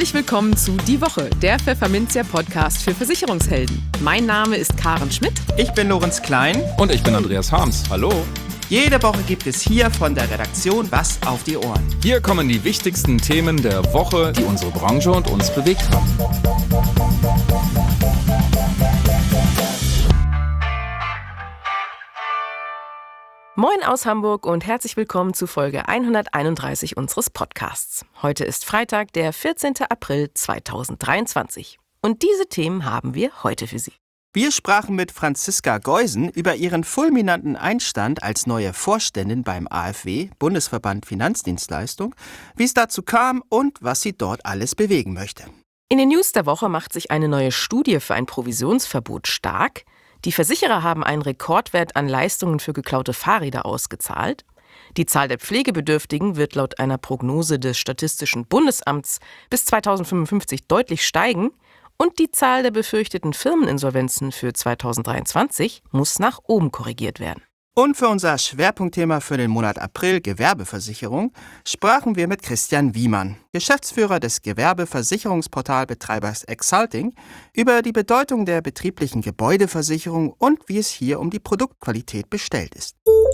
Herzlich willkommen zu Die Woche, der Pfefferminzia-Podcast für Versicherungshelden. Mein Name ist Karen Schmidt. Ich bin Lorenz Klein. Und ich bin Andreas Harms. Hallo. Jede Woche gibt es hier von der Redaktion was auf die Ohren. Hier kommen die wichtigsten Themen der Woche, die unsere Branche und uns bewegt haben. Moin aus Hamburg und herzlich willkommen zu Folge 131 unseres Podcasts. Heute ist Freitag, der 14. April 2023. Und diese Themen haben wir heute für Sie. Wir sprachen mit Franziska Geusen über ihren fulminanten Einstand als neue Vorständin beim AfW, Bundesverband Finanzdienstleistung, wie es dazu kam und was sie dort alles bewegen möchte. In den News der Woche macht sich eine neue Studie für ein Provisionsverbot stark. Die Versicherer haben einen Rekordwert an Leistungen für geklaute Fahrräder ausgezahlt. Die Zahl der Pflegebedürftigen wird laut einer Prognose des Statistischen Bundesamts bis 2055 deutlich steigen. Und die Zahl der befürchteten Firmeninsolvenzen für 2023 muss nach oben korrigiert werden. Und für unser Schwerpunktthema für den Monat April, Gewerbeversicherung, sprachen wir mit Christian Wiemann, Geschäftsführer des Gewerbeversicherungsportalbetreibers Exalting, über die Bedeutung der betrieblichen Gebäudeversicherung und wie es hier um die Produktqualität bestellt ist.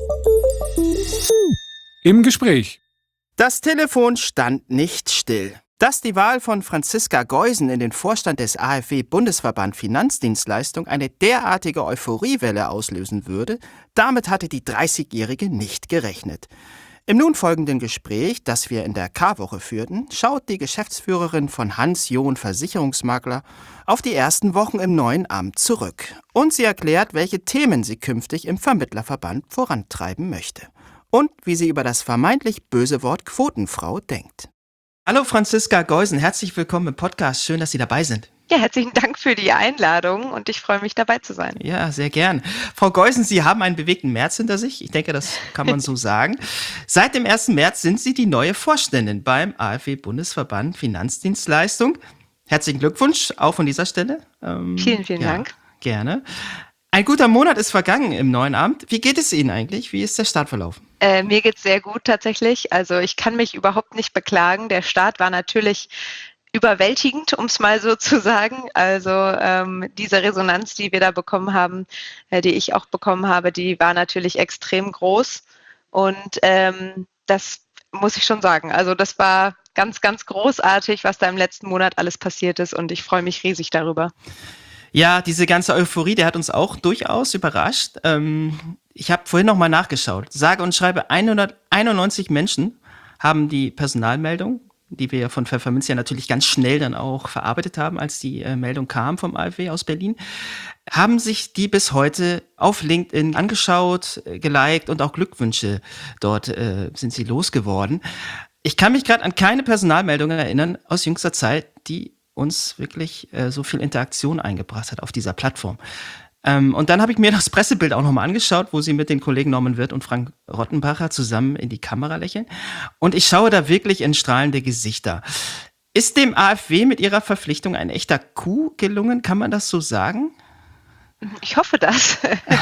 Im Gespräch. Das Telefon stand nicht still. Dass die Wahl von Franziska Geusen in den Vorstand des AfW Bundesverband Finanzdienstleistung eine derartige Euphoriewelle auslösen würde, damit hatte die 30-Jährige nicht gerechnet. Im nun folgenden Gespräch, das wir in der K-Woche führten, schaut die Geschäftsführerin von Hans John Versicherungsmakler auf die ersten Wochen im neuen Amt zurück. Und sie erklärt, welche Themen sie künftig im Vermittlerverband vorantreiben möchte. Und wie sie über das vermeintlich böse Wort Quotenfrau denkt. Hallo Franziska Geusen, herzlich willkommen im Podcast. Schön, dass Sie dabei sind. Ja, herzlichen Dank für die Einladung und ich freue mich, dabei zu sein. Ja, sehr gern. Frau Geusen, Sie haben einen bewegten März hinter sich. Ich denke, das kann man so sagen. Seit dem 1. März sind Sie die neue Vorständin beim AfW Bundesverband Finanzdienstleistung. Herzlichen Glückwunsch, auch von dieser Stelle. Vielen Dank. Gerne. Ein guter Monat ist vergangen im neuen Amt. Wie geht es Ihnen eigentlich? Wie ist der Start verlaufen? Mir geht's sehr gut tatsächlich. Also ich kann mich überhaupt nicht beklagen. Der Start war natürlich überwältigend, um es mal so zu sagen. Also diese Resonanz, die wir da bekommen haben, die ich auch bekommen habe, die war natürlich extrem groß. Und das muss ich schon sagen. Also das war ganz, ganz großartig, was da im letzten Monat alles passiert ist. Und ich freue mich riesig darüber. Ja, diese ganze Euphorie, der hat uns auch durchaus überrascht. Ich habe vorhin nochmal nachgeschaut. Sage und schreibe 191 Menschen haben die Personalmeldung, die wir von Pfefferminzia natürlich ganz schnell dann auch verarbeitet haben, als die Meldung kam vom AfW aus Berlin, haben sich die bis heute auf LinkedIn angeschaut, geliked und auch Glückwünsche dort sind sie losgeworden. Ich kann mich gerade an keine Personalmeldung erinnern aus jüngster Zeit, die uns wirklich so viel Interaktion eingebracht hat auf dieser Plattform. Und dann habe ich mir das Pressebild auch nochmal angeschaut, wo sie mit den Kollegen Norman Wirth und Frank Rottenbacher zusammen in die Kamera lächeln. Und ich schaue da wirklich in strahlende Gesichter. Ist dem AfW mit ihrer Verpflichtung ein echter Coup gelungen? Kann man das so sagen? Ich hoffe das.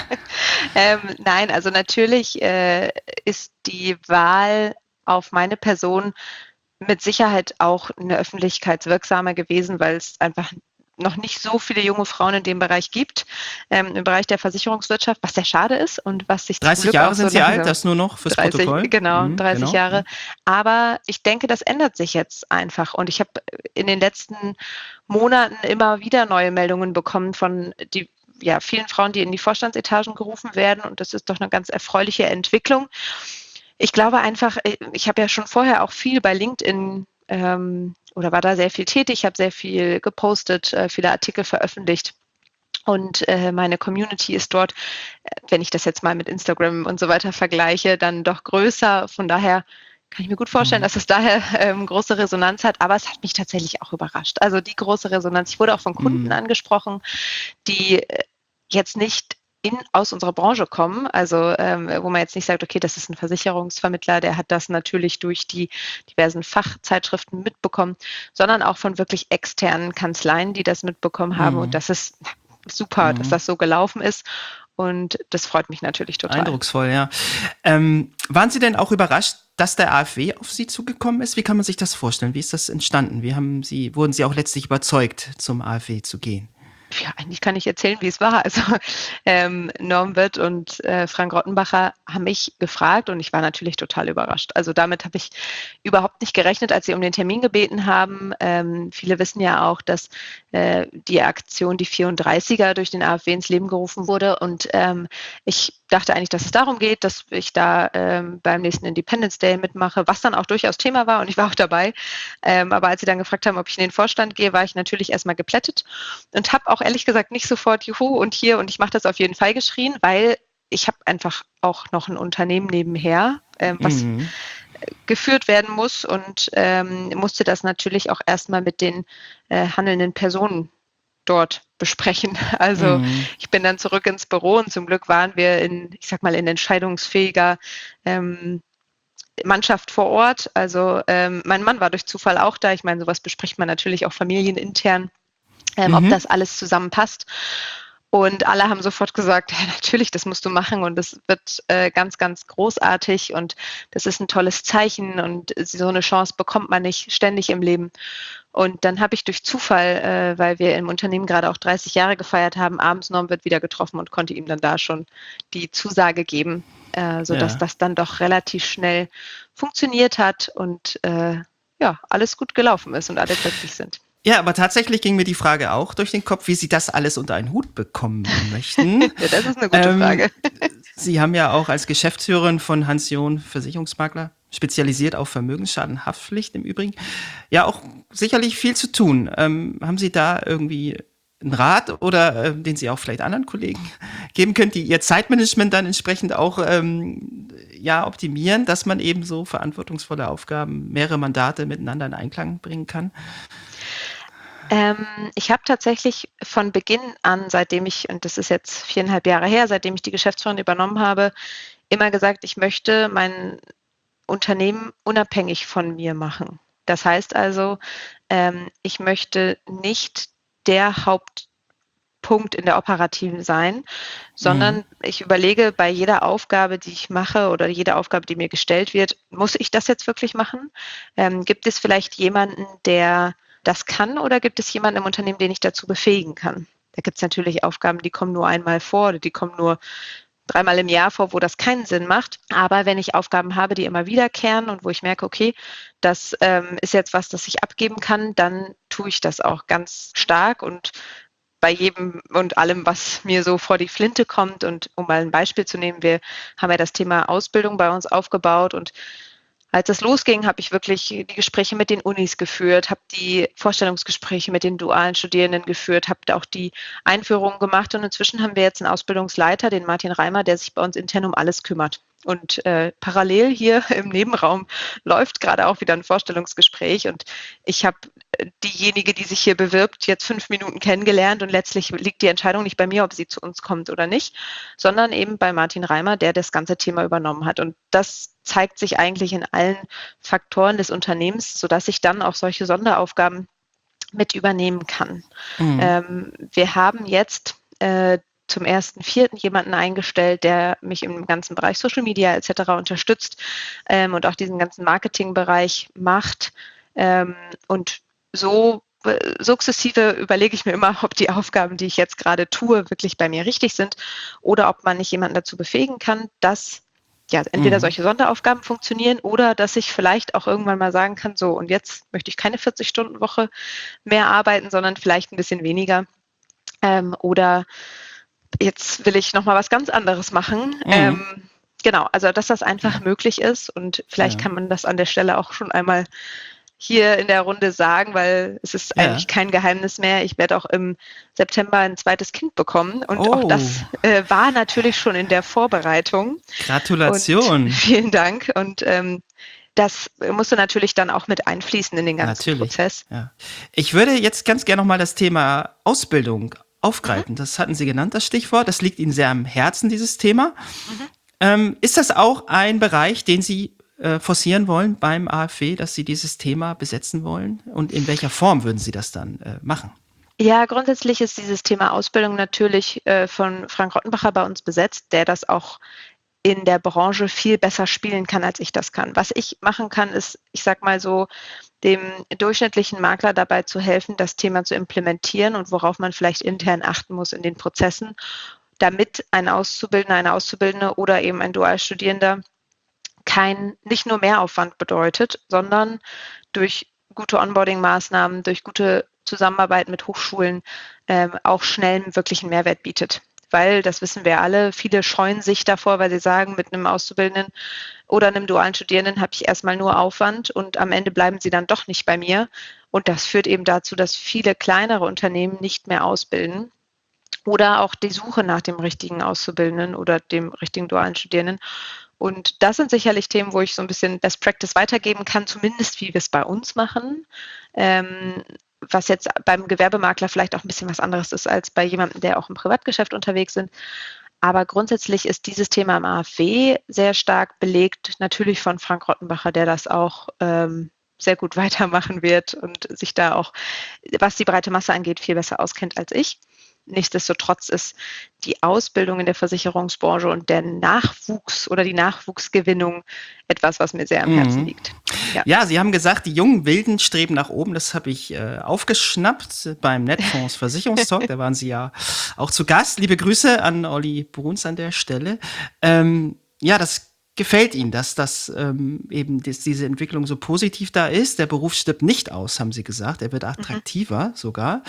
Nein, also natürlich ist die Wahl auf meine Person mit Sicherheit auch eine öffentlichkeitswirksame gewesen, weil es einfach noch nicht so viele junge Frauen in dem Bereich gibt, im Bereich der Versicherungswirtschaft, was sehr schade ist und was sich 30 Jahre sind Sie alt, das nur noch fürs 30, Protokoll? Genau, 30 Jahre. Aber ich denke, das ändert sich jetzt einfach und ich habe in den letzten Monaten immer wieder neue Meldungen bekommen von vielen Frauen, die in die Vorstandsetagen gerufen werden und das ist doch eine ganz erfreuliche Entwicklung. Ich glaube einfach, ich habe ja schon vorher auch viel bei LinkedIn oder war da sehr viel tätig, habe sehr viel gepostet, viele Artikel veröffentlicht und meine Community ist dort, wenn ich das jetzt mal mit Instagram und so weiter vergleiche, dann doch größer. Von daher kann ich mir gut vorstellen, dass es daher große Resonanz hat, aber es hat mich tatsächlich auch überrascht. Also die große Resonanz, ich wurde auch von Kunden angesprochen, die jetzt nicht aus unserer Branche kommen, also wo man jetzt nicht sagt, okay, das ist ein Versicherungsvermittler, der hat das natürlich durch die diversen Fachzeitschriften mitbekommen, sondern auch von wirklich externen Kanzleien, die das mitbekommen haben und das ist super, dass das so gelaufen ist Und das freut mich natürlich total. Eindrucksvoll, ja. Waren Sie denn auch überrascht, dass der AfW auf Sie zugekommen ist? Wie kann man sich das vorstellen? Wie ist das entstanden? Wurden Sie auch letztlich überzeugt, zum AfW zu gehen? Ja, eigentlich kann ich erzählen, wie es war. Also Norm Witt und Frank Rottenbacher haben mich gefragt und ich war natürlich total überrascht. Also damit habe ich überhaupt nicht gerechnet, als sie um den Termin gebeten haben. Viele wissen ja auch, dass die Aktion Die 34er durch den AfW ins Leben gerufen wurde und ich dachte eigentlich, dass es darum geht, dass ich da beim nächsten Independence Day mitmache, was dann auch durchaus Thema war und ich war auch dabei. Aber als sie dann gefragt haben, ob ich in den Vorstand gehe, war ich natürlich erstmal geplättet und habe auch ehrlich gesagt nicht sofort Juhu und hier und ich mache das auf jeden Fall geschrien, weil ich habe einfach auch noch ein Unternehmen nebenher, was geführt werden muss und musste das natürlich auch erstmal mit den handelnden Personen dort besprechen. Also ich bin dann zurück ins Büro und zum Glück waren wir in entscheidungsfähiger Mannschaft vor Ort. Also mein Mann war durch Zufall auch da. Ich meine, sowas bespricht man natürlich auch familienintern, ob das alles zusammenpasst. Und alle haben sofort gesagt, ja, natürlich, das musst du machen und das wird ganz, ganz großartig und das ist ein tolles Zeichen und so eine Chance bekommt man nicht ständig im Leben. Und dann habe ich durch Zufall, weil wir im Unternehmen gerade auch 30 Jahre gefeiert haben, abends Norm Witt wieder getroffen und konnte ihm dann da schon die Zusage geben, sodass das dann doch relativ schnell funktioniert hat und alles gut gelaufen ist und alle glücklich sind. Ja, aber tatsächlich ging mir die Frage auch durch den Kopf, wie Sie das alles unter einen Hut bekommen möchten. Ja, das ist eine gute Frage. Sie haben ja auch als Geschäftsführerin von Hans John Versicherungsmakler, spezialisiert auf Vermögensschadenhaftpflicht im Übrigen, ja auch sicherlich viel zu tun. Haben Sie da irgendwie einen Rat oder den Sie auch vielleicht anderen Kollegen geben können, die ihr Zeitmanagement dann entsprechend auch optimieren, dass man eben so verantwortungsvolle Aufgaben, mehrere Mandate miteinander in Einklang bringen kann? Ich habe tatsächlich von Beginn an, seitdem ich, und das ist jetzt 4,5 Jahre her, seitdem ich die Geschäftsführung übernommen habe, immer gesagt, ich möchte mein Unternehmen unabhängig von mir machen. Das heißt also, ich möchte nicht der Hauptpunkt in der Operativen sein, sondern ich überlege bei jeder Aufgabe, die ich mache oder jede Aufgabe, die mir gestellt wird, muss ich das jetzt wirklich machen? Gibt es vielleicht jemanden, der das kann oder gibt es jemanden im Unternehmen, den ich dazu befähigen kann? Da gibt es natürlich Aufgaben, die kommen nur einmal vor oder die kommen nur 3-mal im Jahr vor, wo das keinen Sinn macht. Aber wenn ich Aufgaben habe, die immer wiederkehren und wo ich merke, okay, das ist jetzt was, das ich abgeben kann, dann tue ich das auch ganz stark und bei jedem und allem, was mir so vor die Flinte kommt. Und um mal ein Beispiel zu nehmen, wir haben ja das Thema Ausbildung bei uns aufgebaut und als es losging, habe ich wirklich die Gespräche mit den Unis geführt, habe die Vorstellungsgespräche mit den dualen Studierenden geführt, habe auch die Einführung gemacht und inzwischen haben wir jetzt einen Ausbildungsleiter, den Martin Reimer, der sich bei uns intern um alles kümmert. Und parallel hier im Nebenraum läuft gerade auch wieder ein Vorstellungsgespräch und ich habe diejenige, die sich hier bewirbt, jetzt 5 Minuten kennengelernt und letztlich liegt die Entscheidung nicht bei mir, ob sie zu uns kommt oder nicht, sondern eben bei Martin Reimer, der das ganze Thema übernommen hat. Und das zeigt sich eigentlich in allen Faktoren des Unternehmens, sodass ich dann auch solche Sonderaufgaben mit übernehmen kann. Wir haben jetzt zum 1.4. jemanden eingestellt, der mich im ganzen Bereich Social Media etc. unterstützt und auch diesen ganzen Marketingbereich macht. Und so sukzessive überlege ich mir immer, ob die Aufgaben, die ich jetzt gerade tue, wirklich bei mir richtig sind oder ob man nicht jemanden dazu befähigen kann, dass entweder solche Sonderaufgaben funktionieren oder dass ich vielleicht auch irgendwann mal sagen kann, so und jetzt möchte ich keine 40-Stunden-Woche mehr arbeiten, sondern vielleicht ein bisschen weniger oder jetzt will ich nochmal was ganz anderes machen. Genau, also dass das einfach möglich ist und vielleicht kann man das an der Stelle auch schon einmal hier in der Runde sagen, weil es ist eigentlich kein Geheimnis mehr. Ich werde auch im September ein zweites Kind bekommen und auch das war natürlich schon in der Vorbereitung. Gratulation. Und vielen Dank und das musste natürlich dann auch mit einfließen in den ganzen Prozess. Ja. Ich würde jetzt ganz gerne nochmal das Thema Ausbildung aufgreifen. Das hatten Sie genannt, das Stichwort. Das liegt Ihnen sehr am Herzen, dieses Thema. Ist das auch ein Bereich, den Sie forcieren wollen beim AfW, dass Sie dieses Thema besetzen wollen? Und in welcher Form würden Sie das dann machen? Ja, grundsätzlich ist dieses Thema Ausbildung natürlich von Frank Rottenbacher bei uns besetzt, der das auch in der Branche viel besser spielen kann, als ich das kann. Was ich machen kann, ist, ich sag mal so, dem durchschnittlichen Makler dabei zu helfen, das Thema zu implementieren und worauf man vielleicht intern achten muss in den Prozessen, damit ein Auszubildender, eine Auszubildende oder eben ein Dualstudierender nicht nur Mehraufwand bedeutet, sondern durch gute Onboarding-Maßnahmen, durch gute Zusammenarbeit mit Hochschulen auch schnell einen wirklichen Mehrwert bietet. Weil, das wissen wir alle, viele scheuen sich davor, weil sie sagen, mit einem Auszubildenden oder einem dualen Studierenden habe ich erstmal nur Aufwand und am Ende bleiben sie dann doch nicht bei mir. Und das führt eben dazu, dass viele kleinere Unternehmen nicht mehr ausbilden oder auch die Suche nach dem richtigen Auszubildenden oder dem richtigen dualen Studierenden. Und das sind sicherlich Themen, wo ich so ein bisschen Best Practice weitergeben kann, zumindest wie wir es bei uns machen. Was jetzt beim Gewerbemakler vielleicht auch ein bisschen was anderes ist als bei jemandem, der auch im Privatgeschäft unterwegs ist. Aber grundsätzlich ist dieses Thema im AfW sehr stark belegt, natürlich von Frank Rottenbacher, der das auch sehr gut weitermachen wird und sich da auch, was die breite Masse angeht, viel besser auskennt als ich. Nichtsdestotrotz ist die Ausbildung in der Versicherungsbranche und der Nachwuchs oder die Nachwuchsgewinnung etwas, was mir sehr am Herzen liegt. Ja, Sie haben gesagt, die jungen Wilden streben nach oben. Das habe ich aufgeschnappt beim Netfonds Versicherungstalk. Da waren Sie ja auch zu Gast. Liebe Grüße an Olli Bruns an der Stelle. Das gefällt Ihnen, dass diese Entwicklung so positiv da ist. Der Beruf stirbt nicht aus, haben Sie gesagt. Er wird attraktiver sogar.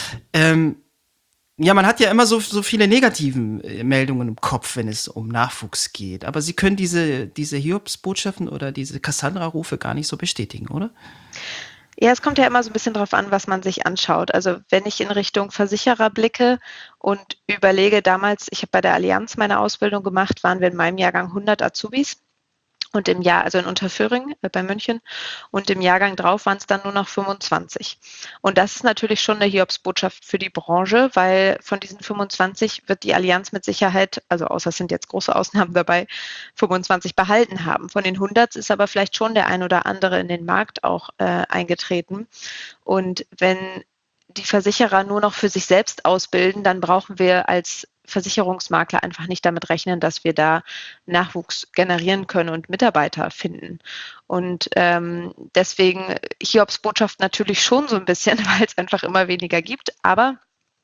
Man hat ja immer so viele negativen Meldungen im Kopf, wenn es um Nachwuchs geht. Aber Sie können diese Hiobsbotschaften oder diese Cassandra-Rufe gar nicht so bestätigen, oder? Ja, es kommt ja immer so ein bisschen drauf an, was man sich anschaut. Also wenn ich in Richtung Versicherer blicke und überlege, damals, ich habe bei der Allianz meine Ausbildung gemacht, waren wir in meinem Jahrgang 100 Azubis. Und im Jahr, also in Unterföhring bei München, und im Jahrgang drauf waren es dann nur noch 25. Und das ist natürlich schon eine Hiobsbotschaft für die Branche, weil von diesen 25 wird die Allianz mit Sicherheit, also außer es sind jetzt große Ausnahmen dabei, 25 behalten haben. Von den 100 ist aber vielleicht schon der ein oder andere in den Markt auch eingetreten. Und wenn die Versicherer nur noch für sich selbst ausbilden, dann brauchen wir als Versicherungsmakler einfach nicht damit rechnen, dass wir da Nachwuchs generieren können und Mitarbeiter finden. Und deswegen Hiobsbotschaft natürlich schon so ein bisschen, weil es einfach immer weniger gibt. Aber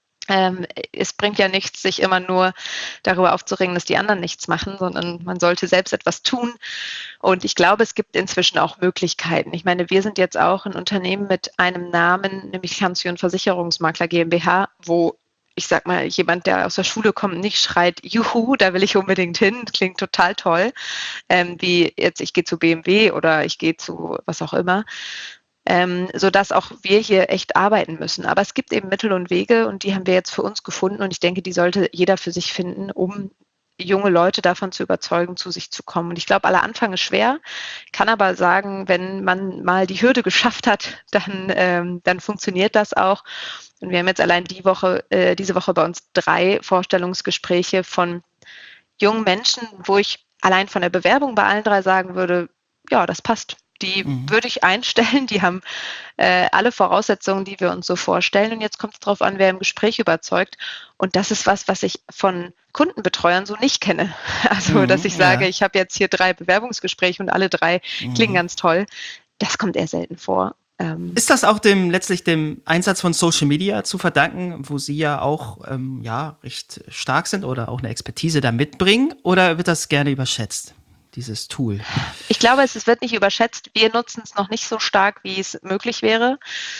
es bringt ja nichts, sich immer nur darüber aufzuregen, dass die anderen nichts machen, sondern man sollte selbst etwas tun. Und ich glaube, es gibt inzwischen auch Möglichkeiten. Ich meine, wir sind jetzt auch ein Unternehmen mit einem Namen, nämlich Hans-Jürgen Versicherungsmakler GmbH, wo ich sag mal, jemand, der aus der Schule kommt, nicht schreit, juhu, da will ich unbedingt hin, das klingt total toll, wie jetzt, ich gehe zu BMW oder ich gehe zu was auch immer, sodass auch wir hier echt arbeiten müssen. Aber es gibt eben Mittel und Wege und die haben wir jetzt für uns gefunden und ich denke, die sollte jeder für sich finden, um junge Leute davon zu überzeugen, zu sich zu kommen. Und ich glaube, aller Anfang ist schwer, kann aber sagen, wenn man mal die Hürde geschafft hat, dann funktioniert das auch. Und wir haben jetzt allein diese Woche bei uns 3 Vorstellungsgespräche von jungen Menschen, wo ich allein von der Bewerbung bei allen 3 sagen würde, ja, das passt. Die würde ich einstellen, die haben alle Voraussetzungen, die wir uns so vorstellen. Und jetzt kommt es darauf an, wer im Gespräch überzeugt. Und das ist was ich von Kundenbetreuern so nicht kenne. Also, dass ich sage, ich habe jetzt hier 3 Bewerbungsgespräche und alle 3 klingen ganz toll. Das kommt eher selten vor. Ist das auch letztlich dem Einsatz von Social Media zu verdanken, wo Sie ja auch recht stark sind oder auch eine Expertise da mitbringen? Oder wird das gerne überschätzt, dieses Tool? Ich glaube, es wird nicht überschätzt. Wir nutzen es noch nicht so stark, wie es möglich wäre.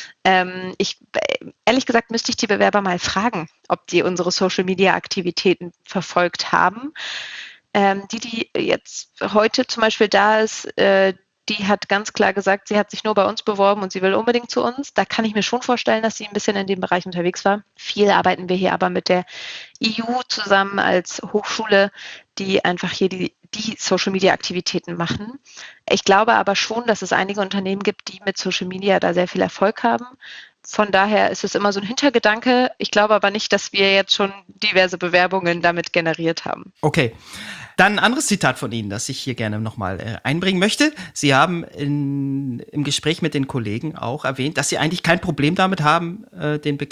Ehrlich gesagt müsste ich die Bewerber mal fragen, ob die unsere Social-Media-Aktivitäten verfolgt haben. Die jetzt heute zum Beispiel da ist, die hat ganz klar gesagt, sie hat sich nur bei uns beworben und sie will unbedingt zu uns. Da kann ich mir schon vorstellen, dass sie ein bisschen in dem Bereich unterwegs war. Viel arbeiten wir hier aber mit der EU zusammen als Hochschule, die einfach hier die Social-Media-Aktivitäten machen. Ich glaube aber schon, dass es einige Unternehmen gibt, die mit Social Media da sehr viel Erfolg haben. Von daher ist es immer so ein Hintergedanke. Ich glaube aber nicht, dass wir jetzt schon diverse Bewerbungen damit generiert haben. Okay. Dann ein anderes Zitat von Ihnen, das ich hier gerne nochmal einbringen möchte. Sie haben im Gespräch mit den Kollegen auch erwähnt, dass Sie eigentlich kein Problem damit haben, den Begriff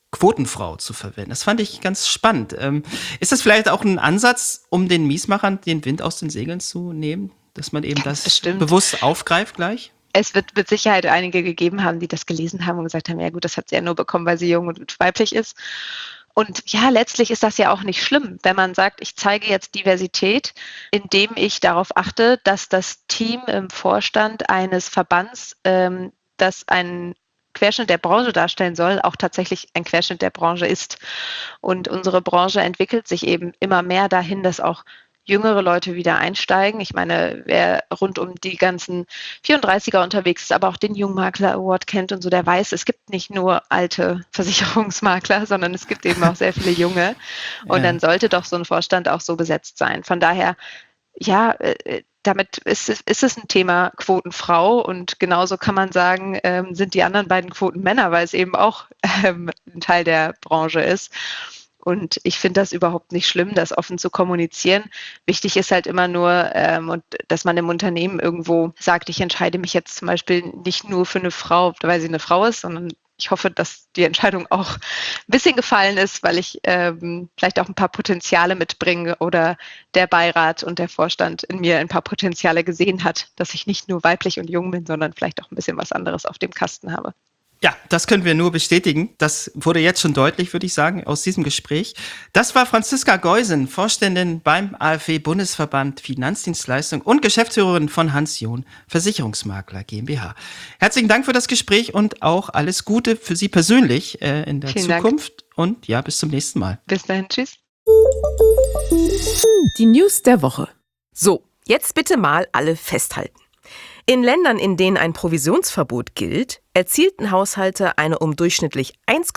Quotenfrau zu verwenden. Das fand ich ganz spannend. Ist das vielleicht auch ein Ansatz, um den Miesmachern den Wind aus den Segeln zu nehmen? Dass man eben das bestimmt bewusst aufgreift gleich? Es wird mit Sicherheit einige gegeben haben, die das gelesen haben und gesagt haben, ja gut, das hat sie ja nur bekommen, weil sie jung und weiblich ist. Und ja, letztlich ist das ja auch nicht schlimm, wenn man sagt, ich zeige jetzt Diversität, indem ich darauf achte, dass das Team im Vorstand eines Verbands, das einen Querschnitt der Branche darstellen soll, auch tatsächlich ein Querschnitt der Branche ist. Und unsere Branche entwickelt sich eben immer mehr dahin, dass auch jüngere Leute wieder einsteigen. Ich meine, wer rund um die ganzen 34er unterwegs ist, aber auch den Jungmakler Award kennt und so, der weiß, es gibt nicht nur alte Versicherungsmakler, sondern es gibt eben auch sehr viele junge. Und dann sollte doch so ein Vorstand auch so besetzt sein. Von daher, ja, damit ist es ein Thema Quotenfrau und genauso kann man sagen, sind die anderen beiden Quotenmänner, weil es eben auch ein Teil der Branche ist. Und ich finde das überhaupt nicht schlimm, das offen zu kommunizieren. Wichtig ist halt immer nur, dass man im Unternehmen irgendwo sagt, ich entscheide mich jetzt zum Beispiel nicht nur für eine Frau, weil sie eine Frau ist, sondern ich hoffe, dass die Entscheidung auch ein bisschen gefallen ist, weil ich vielleicht auch ein paar Potenziale mitbringe oder der Beirat und der Vorstand in mir ein paar Potenziale gesehen hat, dass ich nicht nur weiblich und jung bin, sondern vielleicht auch ein bisschen was anderes auf dem Kasten habe. Ja, das können wir nur bestätigen. Das wurde jetzt schon deutlich, würde ich sagen, aus diesem Gespräch. Das war Franziska Geusen, Vorständin beim AfW-Bundesverband Finanzdienstleistung und Geschäftsführerin von Hans John Versicherungsmakler GmbH. Herzlichen Dank für das Gespräch und auch alles Gute für Sie persönlich in der Vielen Zukunft. Dank. Und ja, bis zum nächsten Mal. Bis dahin, tschüss. Die News der Woche. So, jetzt bitte mal alle festhalten. In Ländern, in denen ein Provisionsverbot gilt, erzielten Haushalte eine um durchschnittlich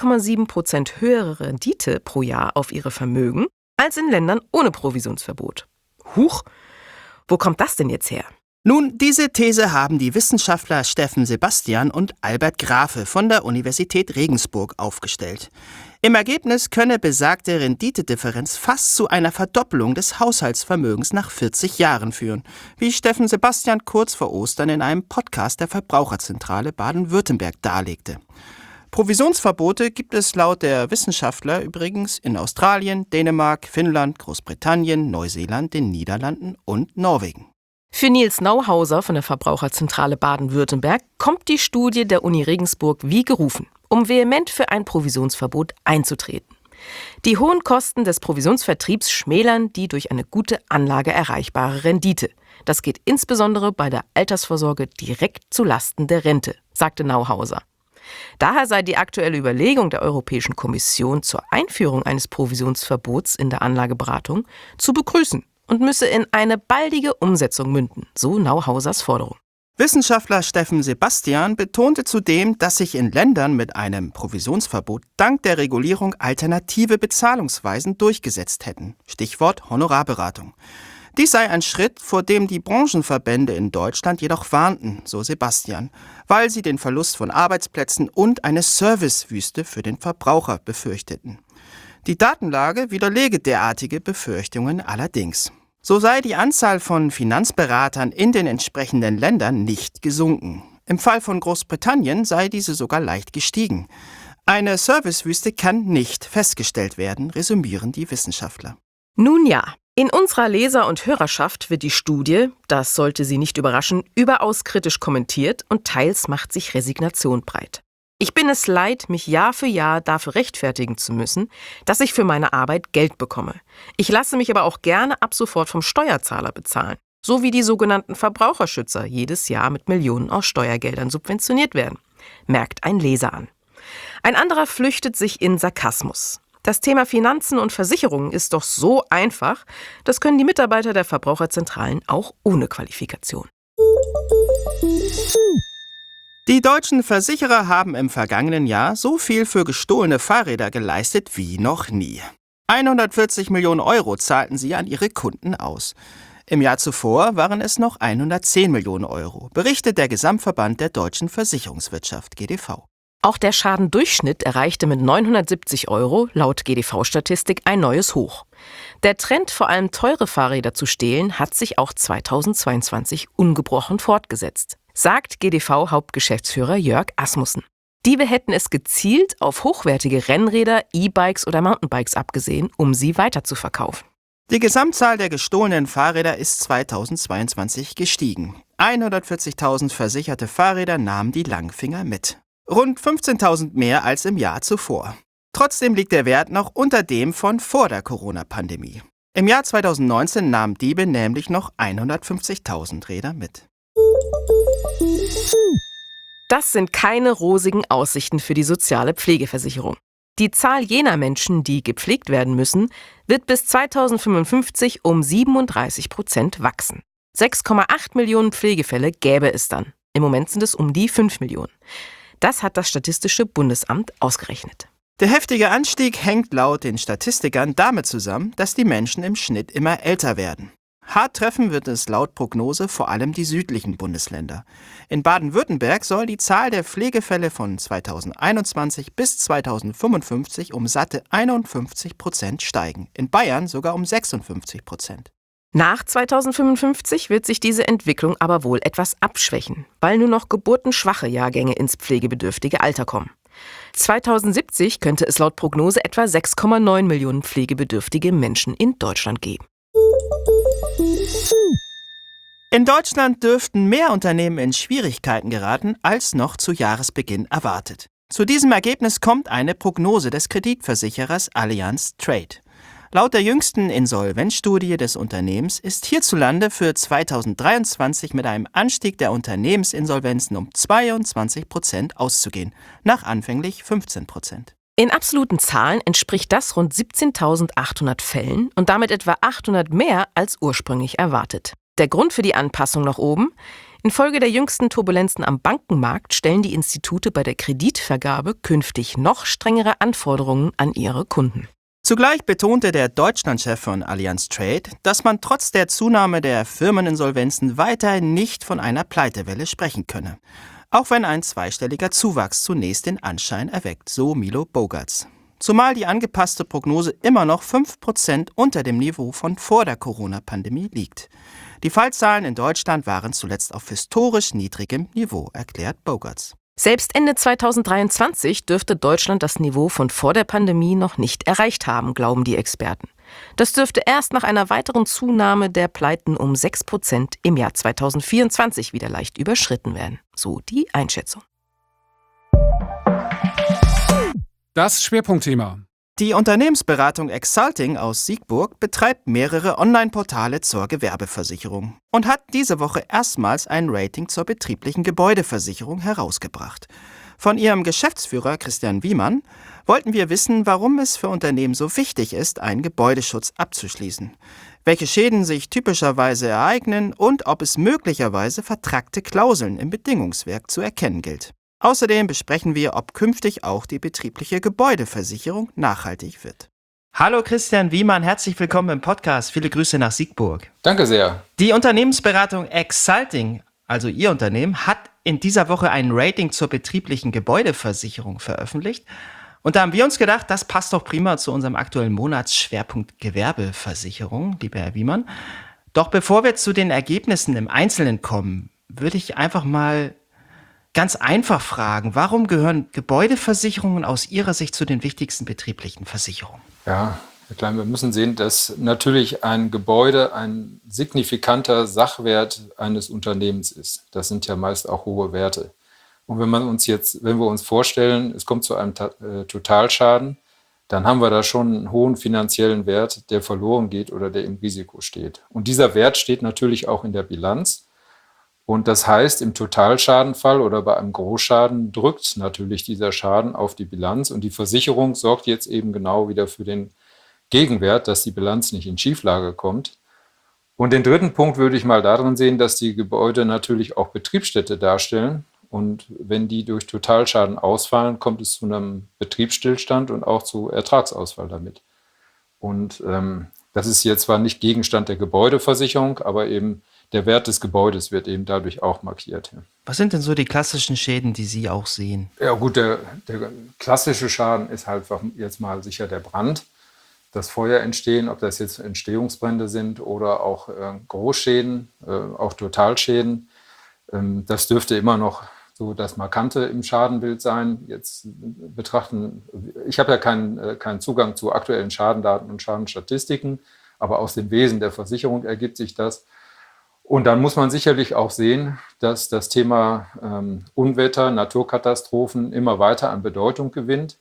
1,7% höhere Rendite pro Jahr auf ihre Vermögen als in Ländern ohne Provisionsverbot. Huch, wo kommt das denn jetzt her? Nun, diese These haben die Wissenschaftler Steffen Sebastian und Albert Grafe von der Universität Regensburg aufgestellt. Im Ergebnis könne besagte Renditedifferenz fast zu einer Verdoppelung des Haushaltsvermögens nach 40 Jahren führen, wie Steffen Sebastian kurz vor Ostern in einem Podcast der Verbraucherzentrale Baden-Württemberg darlegte. Provisionsverbote gibt es laut der Wissenschaftler übrigens in Australien, Dänemark, Finnland, Großbritannien, Neuseeland, den Niederlanden und Norwegen. Für Nils Nauhauser von der Verbraucherzentrale Baden-Württemberg kommt die Studie der Uni Regensburg wie gerufen, um vehement für ein Provisionsverbot einzutreten. Die hohen Kosten des Provisionsvertriebs schmälern die durch eine gute Anlage erreichbare Rendite. Das geht insbesondere bei der Altersvorsorge direkt zu Lasten der Rente, sagte Nauhauser. Daher sei die aktuelle Überlegung der Europäischen Kommission zur Einführung eines Provisionsverbots in der Anlageberatung zu begrüßen und müsse in eine baldige Umsetzung münden, so Nauhausers Forderung. Wissenschaftler Steffen Sebastian betonte zudem, dass sich in Ländern mit einem Provisionsverbot dank der Regulierung alternative Bezahlungsweisen durchgesetzt hätten. Stichwort Honorarberatung. Dies sei ein Schritt, vor dem die Branchenverbände in Deutschland jedoch warnten, so Sebastian, weil sie den Verlust von Arbeitsplätzen und eine Servicewüste für den Verbraucher befürchteten. Die Datenlage widerlege derartige Befürchtungen allerdings. So sei die Anzahl von Finanzberatern in den entsprechenden Ländern nicht gesunken. Im Fall von Großbritannien sei diese sogar leicht gestiegen. Eine Servicewüste kann nicht festgestellt werden, resümieren die Wissenschaftler. Nun ja, in unserer Leser- und Hörerschaft wird die Studie, das sollte Sie nicht überraschen, überaus kritisch kommentiert und teils macht sich Resignation breit. Ich bin es leid, mich Jahr für Jahr dafür rechtfertigen zu müssen, dass ich für meine Arbeit Geld bekomme. Ich lasse mich aber auch gerne ab sofort vom Steuerzahler bezahlen, so wie die sogenannten Verbraucherschützer jedes Jahr mit Millionen aus Steuergeldern subventioniert werden, merkt ein Leser an. Ein anderer flüchtet sich in Sarkasmus. Das Thema Finanzen und Versicherungen ist doch so einfach, das können die Mitarbeiter der Verbraucherzentralen auch ohne Qualifikation. Die deutschen Versicherer haben im vergangenen Jahr so viel für gestohlene Fahrräder geleistet wie noch nie. 140 Millionen Euro zahlten sie an ihre Kunden aus. Im Jahr zuvor waren es noch 110 Millionen Euro, berichtet der Gesamtverband der deutschen Versicherungswirtschaft GDV. Auch der Schadendurchschnitt erreichte mit 970 Euro laut GDV-Statistik ein neues Hoch. Der Trend, vor allem teure Fahrräder zu stehlen, hat sich auch 2022 ungebrochen fortgesetzt, sagt GDV-Hauptgeschäftsführer Jörg Asmussen. Diebe hätten es gezielt auf hochwertige Rennräder, E-Bikes oder Mountainbikes abgesehen, um sie weiterzuverkaufen. Die Gesamtzahl der gestohlenen Fahrräder ist 2022 gestiegen. 140.000 versicherte Fahrräder nahmen die Langfinger mit. Rund 15.000 mehr als im Jahr zuvor. Trotzdem liegt der Wert noch unter dem von vor der Corona-Pandemie. Im Jahr 2019 nahmen Diebe nämlich noch 150.000 Räder mit. Das sind keine rosigen Aussichten für die soziale Pflegeversicherung. Die Zahl jener Menschen, die gepflegt werden müssen, wird bis 2055 um 37% wachsen. 6,8 Millionen Pflegefälle gäbe es dann. Im Moment sind es um die 5 Millionen. Das hat das Statistische Bundesamt ausgerechnet. Der heftige Anstieg hängt laut den Statistikern damit zusammen, dass die Menschen im Schnitt immer älter werden. Hart treffen wird es laut Prognose vor allem die südlichen Bundesländer. In Baden-Württemberg soll die Zahl der Pflegefälle von 2021 bis 2055 um satte 51% steigen, in Bayern sogar um 56%. Nach 2055 wird sich diese Entwicklung aber wohl etwas abschwächen, weil nur noch geburtenschwache Jahrgänge ins pflegebedürftige Alter kommen. 2070 könnte es laut Prognose etwa 6,9 Millionen pflegebedürftige Menschen in Deutschland geben. In Deutschland dürften mehr Unternehmen in Schwierigkeiten geraten, als noch zu Jahresbeginn erwartet. Zu diesem Ergebnis kommt eine Prognose des Kreditversicherers Allianz Trade. Laut der jüngsten Insolvenzstudie des Unternehmens ist hierzulande für 2023 mit einem Anstieg der Unternehmensinsolvenzen um 22% auszugehen, nach anfänglich 15%. In absoluten Zahlen entspricht das rund 17.800 Fällen und damit etwa 800 mehr als ursprünglich erwartet. Der Grund für die Anpassung nach oben? Infolge der jüngsten Turbulenzen am Bankenmarkt stellen die Institute bei der Kreditvergabe künftig noch strengere Anforderungen an ihre Kunden. Zugleich betonte der Deutschlandchef von Allianz Trade, dass man trotz der Zunahme der Firmeninsolvenzen weiterhin nicht von einer Pleitewelle sprechen könne. Auch wenn ein zweistelliger Zuwachs zunächst den Anschein erweckt, so Milo Bogarts. Zumal die angepasste Prognose immer noch 5% unter dem Niveau von vor der Corona-Pandemie liegt. Die Fallzahlen in Deutschland waren zuletzt auf historisch niedrigem Niveau, erklärt Bogarts. Selbst Ende 2023 dürfte Deutschland das Niveau von vor der Pandemie noch nicht erreicht haben, glauben die Experten. Das dürfte erst nach einer weiteren Zunahme der Pleiten um 6% im Jahr 2024 wieder leicht überschritten werden. So die Einschätzung. Das Schwerpunktthema. Die Unternehmensberatung Exalting aus Siegburg betreibt mehrere Online-Portale zur Gewerbeversicherung und hat diese Woche erstmals ein Rating zur betrieblichen Gebäudeversicherung herausgebracht. Von ihrem Geschäftsführer Christian Wiemann wollten wir wissen, warum es für Unternehmen so wichtig ist, einen Gebäudeschutz abzuschließen, welche Schäden sich typischerweise ereignen und ob es möglicherweise vertrackte Klauseln im Bedingungswerk zu erkennen gilt. Außerdem besprechen wir, ob künftig auch die betriebliche Gebäudeversicherung nachhaltig wird. Hallo Christian Wiemann, herzlich willkommen im Podcast. Viele Grüße nach Siegburg. Danke sehr. Die Unternehmensberatung Exalting, also Ihr Unternehmen, hat in dieser Woche ein Rating zur betrieblichen Gebäudeversicherung veröffentlicht. Und da haben wir uns gedacht, das passt doch prima zu unserem aktuellen Monatsschwerpunkt Gewerbeversicherung, lieber Herr Wiemann. Doch bevor wir zu den Ergebnissen im Einzelnen kommen, würde ich einfach mal ganz einfach fragen, warum gehören Gebäudeversicherungen aus Ihrer Sicht zu den wichtigsten betrieblichen Versicherungen? Ja, Herr Klein, wir müssen sehen, dass natürlich ein Gebäude ein signifikanter Sachwert eines Unternehmens ist. Das sind ja meist auch hohe Werte. Und wenn wir uns vorstellen, es kommt zu einem Totalschaden, dann haben wir da schon einen hohen finanziellen Wert, der verloren geht oder der im Risiko steht. Und dieser Wert steht natürlich auch in der Bilanz. Und das heißt, im Totalschadenfall oder bei einem Großschaden drückt natürlich dieser Schaden auf die Bilanz. Und die Versicherung sorgt jetzt eben genau wieder für den Gegenwert, dass die Bilanz nicht in Schieflage kommt. Und den dritten Punkt würde ich mal darin sehen, dass die Gebäude natürlich auch Betriebsstätte darstellen. Und wenn die durch Totalschaden ausfallen, kommt es zu einem Betriebsstillstand und auch zu Ertragsausfall damit. Und das ist jetzt zwar nicht Gegenstand der Gebäudeversicherung, aber eben der Wert des Gebäudes wird eben dadurch auch markiert. Was sind denn so die klassischen Schäden, die Sie auch sehen? Ja gut, der klassische Schaden ist halt jetzt mal sicher der Brand, das Feuer entstehen, ob das jetzt Entstehungsbrände sind oder auch Großschäden, auch Totalschäden. Das dürfte immer noch so das Markante im Schadenbild sein. Jetzt betrachten, ich habe ja keinen Zugang zu aktuellen Schadendaten und Schadenstatistiken, aber aus dem Wesen der Versicherung ergibt sich das. Und dann muss man sicherlich auch sehen, dass das Thema Unwetter, Naturkatastrophen immer weiter an Bedeutung gewinnt.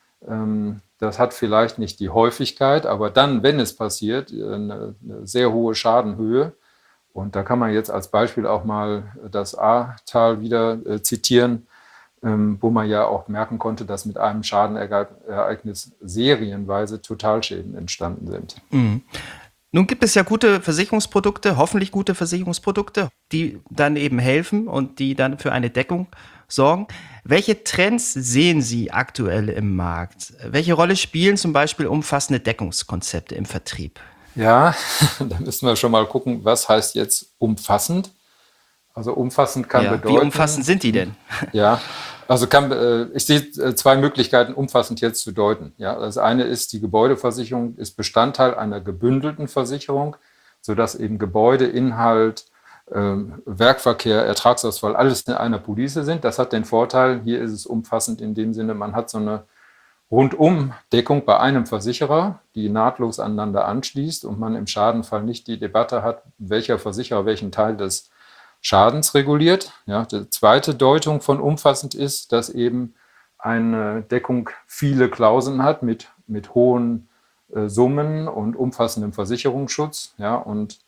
Das hat vielleicht nicht die Häufigkeit, aber dann, wenn es passiert, eine sehr hohe Schadenhöhe. Und da kann man jetzt als Beispiel auch mal das Ahrtal wieder zitieren, wo man ja auch merken konnte, dass mit einem Schadenereignis serienweise Totalschäden entstanden sind. Mhm. Nun gibt es ja gute Versicherungsprodukte, hoffentlich gute Versicherungsprodukte, die dann eben helfen und die dann für eine Deckung sorgen. Welche Trends sehen Sie aktuell im Markt? Welche Rolle spielen zum Beispiel umfassende Deckungskonzepte im Vertrieb? Ja, da müssen wir schon mal gucken, was heißt jetzt umfassend? Also umfassend kann bedeuten... Wie umfassend sind die denn? Ja, also ich sehe zwei Möglichkeiten, umfassend jetzt zu deuten. Ja, das eine ist, die Gebäudeversicherung ist Bestandteil einer gebündelten Versicherung, sodass eben Gebäude, Inhalt, Werkverkehr, Ertragsausfall, alles in einer Police sind. Das hat den Vorteil, hier ist es umfassend in dem Sinne, man hat so eine Rundumdeckung bei einem Versicherer, die nahtlos aneinander anschließt und man im Schadenfall nicht die Debatte hat, welcher Versicherer welchen Teil des Schadens reguliert. Ja, die zweite Deutung von umfassend ist, dass eben eine Deckung viele Klauseln hat mit hohen Summen und umfassendem Versicherungsschutz. Ja, und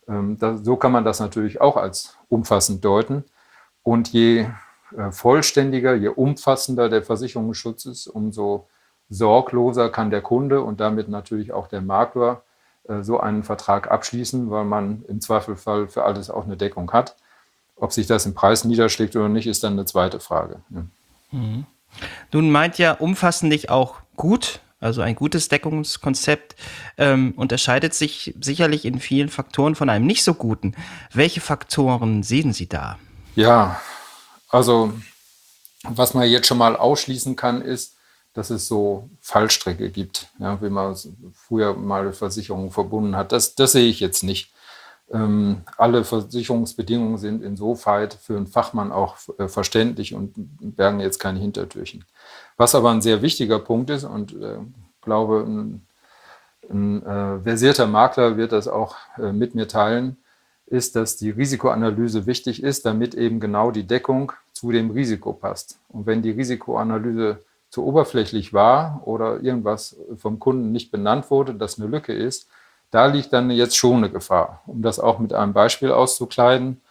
so kann man das natürlich auch als umfassend deuten. Und je vollständiger, je umfassender der Versicherungsschutz ist, umso sorgloser kann der Kunde und damit natürlich auch der Makler so einen Vertrag abschließen, weil man im Zweifelfall für alles auch eine Deckung hat. Ob sich das im Preis niederschlägt oder nicht, ist dann eine zweite Frage. Ja. Mhm. Nun meint ja umfassend nicht auch gut, also ein gutes Deckungskonzept unterscheidet sich sicherlich in vielen Faktoren von einem nicht so guten. Welche Faktoren sehen Sie da? Ja, also was man jetzt schon mal ausschließen kann, ist, dass es so Fallstricke gibt, ja, wie man früher mal Versicherungen verbunden hat. Das sehe ich jetzt nicht. Alle Versicherungsbedingungen sind insoweit für einen Fachmann auch verständlich und bergen jetzt keine Hintertürchen. Was aber ein sehr wichtiger Punkt ist und glaube, ein versierter Makler wird das auch mit mir teilen, ist, dass die Risikoanalyse wichtig ist, damit eben genau die Deckung zu dem Risiko passt. Und wenn die Risikoanalyse zu oberflächlich war oder irgendwas vom Kunden nicht benannt wurde, das eine Lücke ist, da liegt dann jetzt schon eine Gefahr. Um das auch mit einem Beispiel auszukleiden,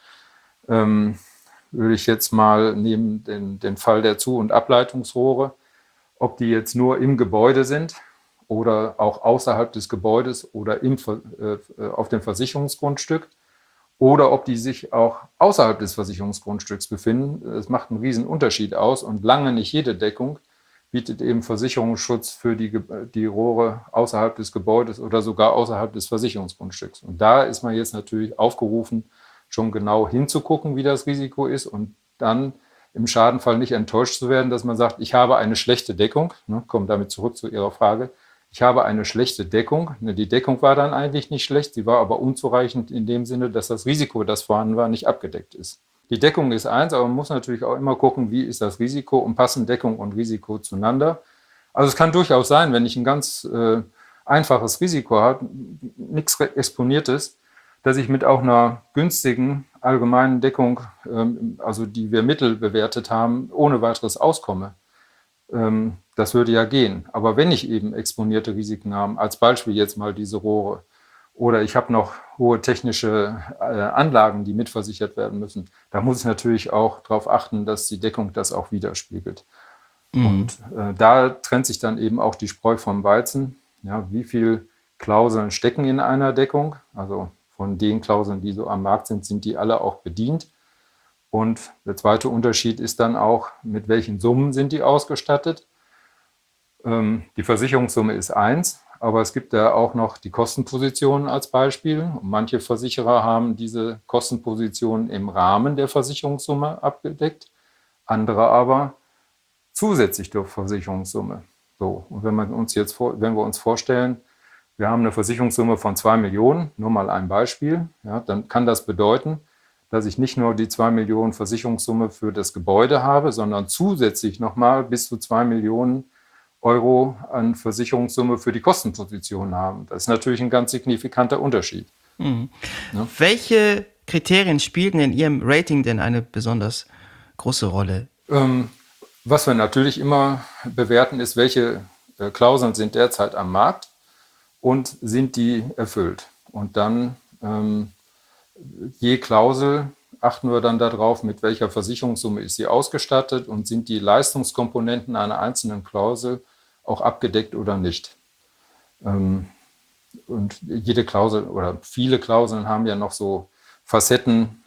würde ich jetzt mal neben den Fall der Zu- und Ableitungsrohre, ob die jetzt nur im Gebäude sind oder auch außerhalb des Gebäudes oder auf dem Versicherungsgrundstück oder ob die sich auch außerhalb des Versicherungsgrundstücks befinden. Das macht einen riesen Unterschied aus und lange nicht jede Deckung bietet eben Versicherungsschutz für die Rohre außerhalb des Gebäudes oder sogar außerhalb des Versicherungsgrundstücks. Und da ist man jetzt natürlich aufgerufen, schon genau hinzugucken, wie das Risiko ist und dann im Schadenfall nicht enttäuscht zu werden, dass man sagt, ich habe eine schlechte Deckung. Komme damit zurück zu Ihrer Frage. Ich habe eine schlechte Deckung. Die Deckung war dann eigentlich nicht schlecht, sie war aber unzureichend in dem Sinne, dass das Risiko, das vorhanden war, nicht abgedeckt ist. Die Deckung ist eins, aber man muss natürlich auch immer gucken, wie ist das Risiko und passen Deckung und Risiko zueinander. Also es kann durchaus sein, wenn ich ein ganz einfaches Risiko habe, nichts Exponiertes, dass ich mit auch einer günstigen allgemeinen Deckung, also die wir mittel bewertet haben, ohne weiteres auskomme. Das würde ja gehen. Aber wenn ich eben exponierte Risiken habe, als Beispiel jetzt mal diese Rohre, oder ich habe noch hohe technische Anlagen, die mitversichert werden müssen, da muss ich natürlich auch darauf achten, dass die Deckung das auch widerspiegelt. Mhm. Und da trennt sich dann eben auch die Spreu vom Weizen. Ja, wie viel Klauseln stecken in einer Deckung? Also von den Klauseln, die so am Markt sind, sind die alle auch bedient. Und der zweite Unterschied ist dann auch, mit welchen Summen sind die ausgestattet. Die Versicherungssumme ist 1, aber es gibt ja auch noch die Kostenpositionen als Beispiel. Und manche Versicherer haben diese Kostenpositionen im Rahmen der Versicherungssumme abgedeckt, andere aber zusätzlich zur Versicherungssumme. So, und wenn wir uns vorstellen, wir haben eine Versicherungssumme von 2 Millionen, nur mal ein Beispiel, ja, dann kann das bedeuten, dass ich nicht nur die 2 Millionen Versicherungssumme für das Gebäude habe, sondern zusätzlich nochmal bis zu 2 Millionen Euro an Versicherungssumme für die Kostenposition haben. Das ist natürlich ein ganz signifikanter Unterschied. Mhm. Ja. Welche Kriterien spielten in Ihrem Rating denn eine besonders große Rolle? Was wir natürlich immer bewerten, ist, welche Klauseln sind derzeit am Markt und sind die erfüllt. Und dann je Klausel achten wir dann darauf, mit welcher Versicherungssumme ist sie ausgestattet und sind die Leistungskomponenten einer einzelnen Klausel auch abgedeckt oder nicht. Und jede Klausel oder viele Klauseln haben ja noch so Facetten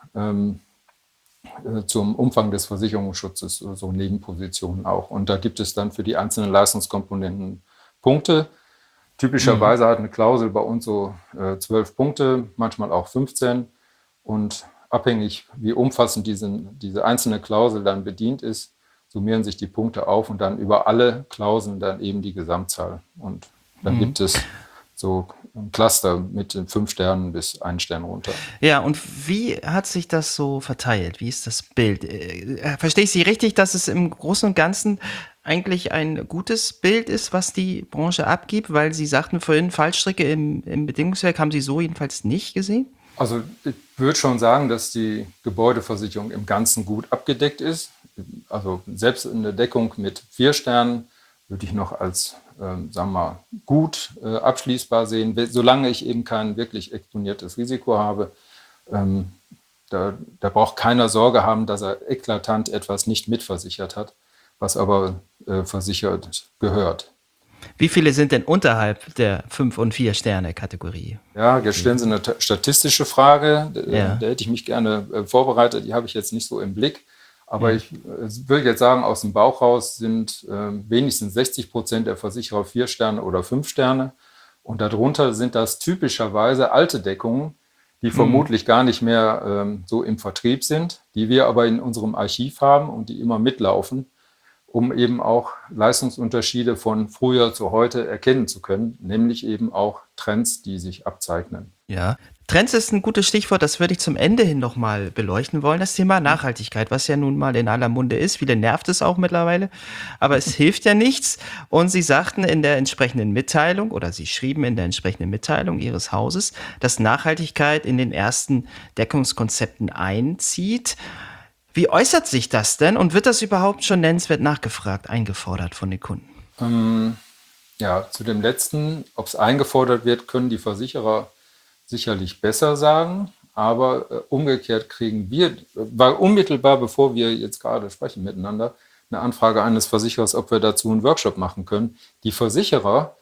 zum Umfang des Versicherungsschutzes, so Nebenpositionen auch. Und da gibt es dann für die einzelnen Leistungskomponenten Punkte. Typischerweise hat eine Klausel bei uns so 12 Punkte, manchmal auch 15. Und abhängig, wie umfassend diese einzelne Klausel dann bedient ist, summieren sich die Punkte auf und dann über alle Klauseln dann eben die Gesamtzahl. Und dann gibt es so ein Cluster mit 5 Sternen bis 1 Stern runter. Ja, und wie hat sich das so verteilt? Wie ist das Bild? Verstehe ich Sie richtig, dass es im Großen und Ganzen eigentlich ein gutes Bild ist, was die Branche abgibt? Weil Sie sagten vorhin, Fallstricke im Bedingungswerk haben Sie so jedenfalls nicht gesehen? Also ich würde schon sagen, dass die Gebäudeversicherung im Ganzen gut abgedeckt ist. Also selbst eine Deckung mit 4 Sternen würde ich noch als, sagen wir mal, gut abschließbar sehen, solange ich eben kein wirklich exponiertes Risiko habe. Da braucht keiner Sorge haben, dass er eklatant etwas nicht mitversichert hat, was aber versichert gehört. Wie viele sind denn unterhalb der 5- und 4-Sterne-Kategorie? Ja, jetzt stellen Sie eine statistische Frage. Ja. Da hätte ich mich gerne vorbereitet. Die habe ich jetzt nicht so im Blick. Aber ich würde jetzt sagen, aus dem Bauch raus sind wenigstens 60% der Versicherer 4 Sterne oder 5 Sterne. Und darunter sind das typischerweise alte Deckungen, die vermutlich gar nicht mehr so im Vertrieb sind, die wir aber in unserem Archiv haben und die immer mitlaufen, um eben auch Leistungsunterschiede von früher zu heute erkennen zu können, nämlich eben auch Trends, die sich abzeichnen. Ja, Trends ist ein gutes Stichwort, das würde ich zum Ende hin nochmal beleuchten wollen. Das Thema Nachhaltigkeit, was ja nun mal in aller Munde ist. Viele nervt es auch mittlerweile, aber es hilft ja nichts. Und Sie sagten in der entsprechenden Mitteilung oder Sie schrieben in der entsprechenden Mitteilung Ihres Hauses, dass Nachhaltigkeit in den ersten Deckungskonzepten einzieht. Wie äußert sich das denn und wird das überhaupt schon nennenswert nachgefragt, eingefordert von den Kunden? Ja, zu dem letzten, ob es eingefordert wird, können die Versicherer sicherlich besser sagen, aber umgekehrt kriegen wir, war unmittelbar bevor wir jetzt gerade sprechen miteinander, eine Anfrage eines Versicherers, ob wir dazu einen Workshop machen können. Die Versicherer,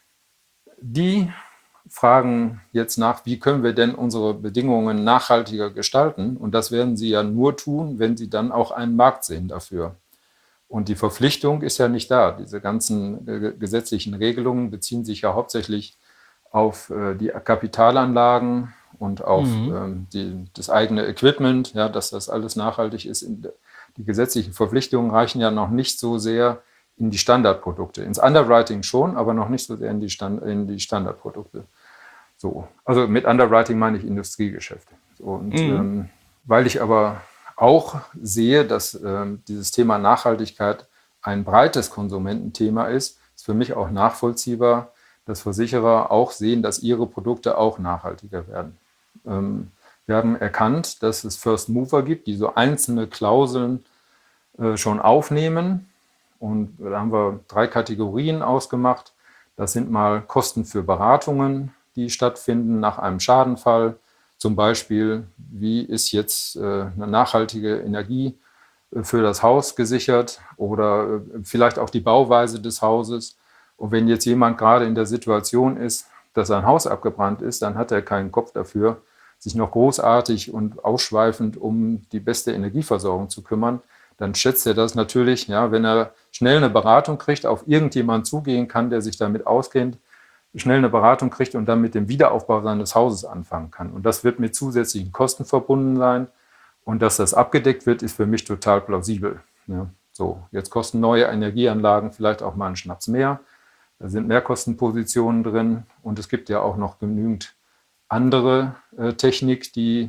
die fragen jetzt nach, wie können wir denn unsere Bedingungen nachhaltiger gestalten? Und das werden sie ja nur tun, wenn sie dann auch einen Markt sehen dafür. Und die Verpflichtung ist ja nicht da. Diese ganzen gesetzlichen Regelungen beziehen sich ja hauptsächlich auf die Kapitalanlagen und auf das eigene Equipment, ja, dass das alles nachhaltig ist. Die gesetzlichen Verpflichtungen reichen ja noch nicht so sehr in die Standardprodukte. Ins Underwriting schon, aber noch nicht so sehr in die Standardprodukte. So. Also mit Underwriting meine ich Industriegeschäfte. So, und weil ich aber auch sehe, dass dieses Thema Nachhaltigkeit ein breites Konsumententhema ist für mich auch nachvollziehbar, dass Versicherer auch sehen, dass ihre Produkte auch nachhaltiger werden. Wir haben erkannt, dass es First Mover gibt, die so einzelne Klauseln schon aufnehmen. Und da haben wir 3 Kategorien ausgemacht. Das sind mal Kosten für Beratungen, die stattfinden nach einem Schadenfall. Zum Beispiel, wie ist jetzt eine nachhaltige Energie für das Haus gesichert oder vielleicht auch die Bauweise des Hauses. Und wenn jetzt jemand gerade in der Situation ist, dass sein Haus abgebrannt ist, dann hat er keinen Kopf dafür, sich noch großartig und ausschweifend um die beste Energieversorgung zu kümmern. Dann schätzt er das natürlich, ja, wenn er schnell eine Beratung kriegt, auf irgendjemanden zugehen kann, der sich damit auskennt, schnell eine Beratung kriegt und dann mit dem Wiederaufbau seines Hauses anfangen kann. Und das wird mit zusätzlichen Kosten verbunden sein. Und dass das abgedeckt wird, ist für mich total plausibel. Ja, so, jetzt kosten neue Energieanlagen vielleicht auch mal einen Schnaps mehr. Da sind Mehrkostenpositionen drin. Und es gibt ja auch noch genügend andere Technik, die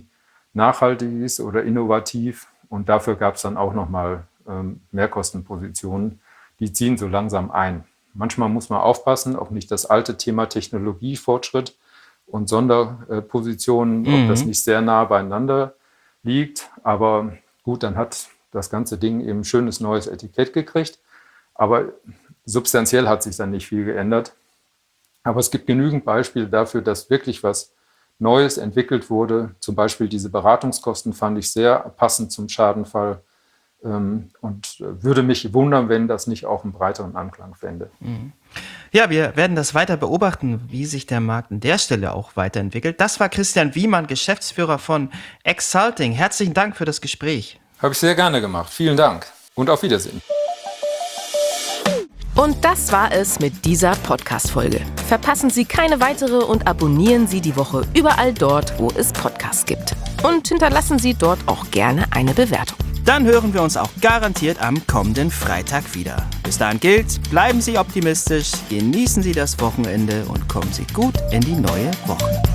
nachhaltig ist oder innovativ. Und dafür gab es dann auch nochmal Mehrkostenpositionen, die ziehen so langsam ein. Manchmal muss man aufpassen, ob nicht das alte Thema Technologiefortschritt und Sonderpositionen, ob das nicht sehr nah beieinander liegt. Aber gut, dann hat das ganze Ding eben ein schönes neues Etikett gekriegt. Aber substanziell hat sich dann nicht viel geändert. Aber es gibt genügend Beispiele dafür, dass wirklich was Neues entwickelt wurde. Zum Beispiel diese Beratungskosten fand ich sehr passend zum Schadenfall. Und würde mich wundern, wenn das nicht auch einen breiteren Anklang fände. Ja, wir werden das weiter beobachten, wie sich der Markt an der Stelle auch weiterentwickelt. Das war Christian Wiemann, Geschäftsführer von Exalting. Herzlichen Dank für das Gespräch. Habe ich sehr gerne gemacht. Vielen Dank und auf Wiedersehen. Und das war es mit dieser Podcast-Folge. Verpassen Sie keine weitere und abonnieren Sie die Woche überall dort, wo es Podcasts gibt. Und hinterlassen Sie dort auch gerne eine Bewertung. Dann hören wir uns auch garantiert am kommenden Freitag wieder. Bis dahin gilt, bleiben Sie optimistisch, genießen Sie das Wochenende und kommen Sie gut in die neue Woche.